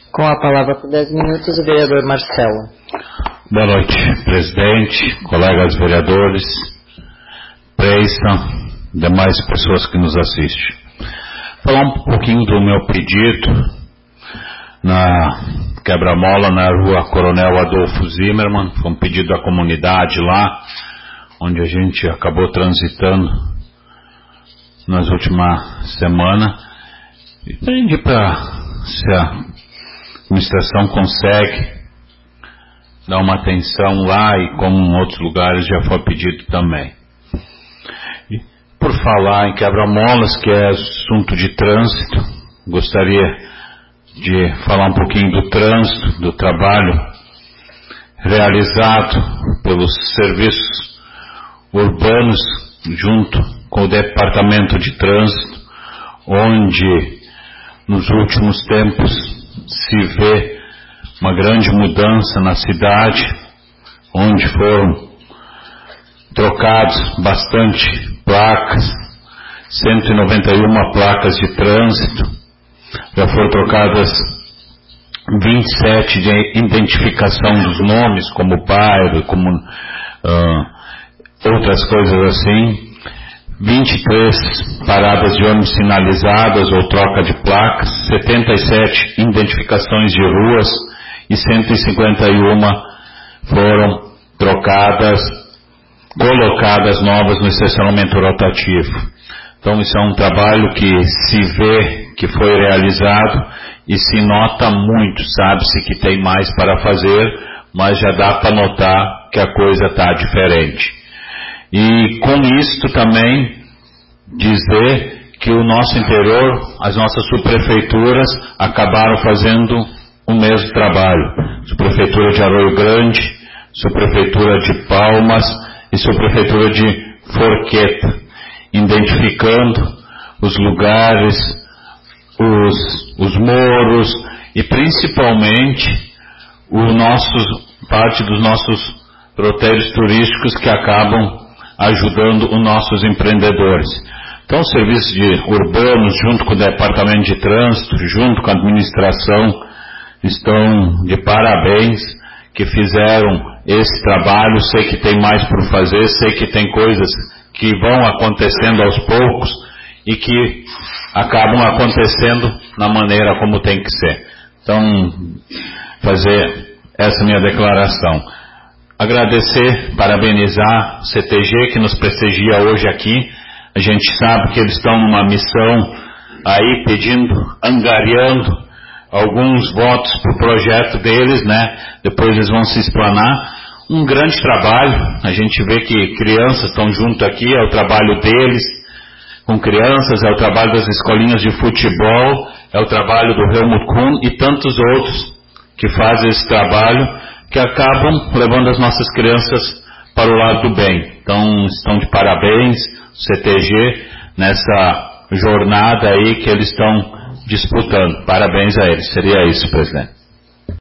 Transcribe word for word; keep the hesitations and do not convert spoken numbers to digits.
Com a palavra por dez minutos, o vereador Marcelo. Boa noite, presidente, colegas vereadores, prensa, demais pessoas que nos assistem. Falar um pouquinho do meu pedido na quebra-mola na rua Coronel Adolfo Zimmermann. Foi um pedido da comunidade lá, onde a gente acabou transitando nas últimas semanas. E pedi para se a administração consegue dar uma atenção lá, e como em outros lugares já foi pedido também. E por falar em quebra-molas, que é assunto de trânsito, gostaria de falar um pouquinho do trânsito, do trabalho realizado pelos serviços urbanos junto com o Departamento de Trânsito, onde nos últimos tempos se vê uma grande mudança na cidade, onde foram trocados bastante placas, cento e noventa e uma placas de trânsito, já foram trocadas vinte e sete de identificação dos nomes, como bairro, como uh, outras coisas assim, vinte e três paradas de ônibus sinalizadas ou troca de placas, setenta e sete identificações de ruas e cento e cinquenta e uma foram trocadas, colocadas novas no estacionamento rotativo. Então isso é um trabalho que se vê que foi realizado e se nota muito, sabe-se que tem mais para fazer, mas já dá para notar que a coisa está diferente. E com isto também dizer que o nosso interior, as nossas subprefeituras acabaram fazendo o mesmo trabalho. Subprefeitura de Arroio Grande, subprefeitura de Palmas e subprefeitura de Forqueta, identificando os lugares, os, os morros e principalmente o nossos, parte dos nossos roteiros turísticos que acabam ajudando os nossos empreendedores. Então, os serviços de urbanos, junto com o Departamento de Trânsito, junto com a administração, estão de parabéns, que fizeram esse trabalho. Sei que tem mais por fazer, sei que tem coisas que vão acontecendo aos poucos e que acabam acontecendo na maneira como tem que ser. Então, fazer essa minha declaração. Agradecer, parabenizar o C T G que nos prestigia hoje aqui. A gente sabe que eles estão numa missão aí pedindo, angariando alguns votos para o projeto deles, né? Depois eles vão se explanar. Um grande trabalho, a gente vê que crianças estão junto aqui, é o trabalho deles com crianças, é o trabalho das escolinhas de futebol, é o trabalho do Helmut Kuhn e tantos outros que fazem esse trabalho, que acabam levando as nossas crianças para o lado do bem. Então, estão de parabéns, o C T G, nessa jornada aí que eles estão disputando. Parabéns a eles. Seria isso, presidente.